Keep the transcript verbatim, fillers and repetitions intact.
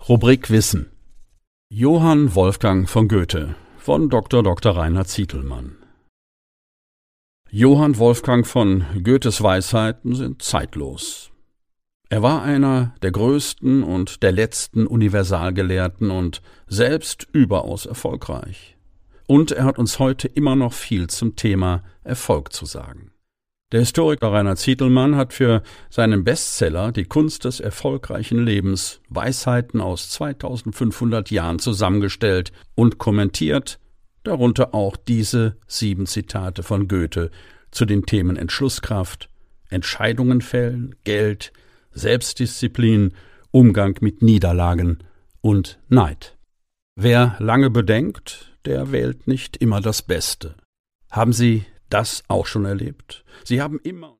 Rubrik Wissen. Johann Wolfgang von Goethe von Doktor Doktor Rainer Zitelmann. Johann Wolfgang von Goethes Weisheiten sind zeitlos. Er war einer der größten und der letzten Universalgelehrten und selbst überaus erfolgreich. Und er hat uns heute immer noch viel zum Thema Erfolg zu sagen. Der Historiker Rainer Zitelmann hat für seinen Bestseller Die Kunst des erfolgreichen Lebens Weisheiten aus zweitausendfünfhundert Jahren zusammengestellt und kommentiert, darunter auch diese sieben Zitate von Goethe zu den Themen Entschlusskraft, Entscheidungen fällen, Geld, Selbstdisziplin, Umgang mit Niederlagen und Neid. Wer lange bedenkt, der wählt nicht immer das Beste. Haben Sie das auch schon erlebt? Sie haben immer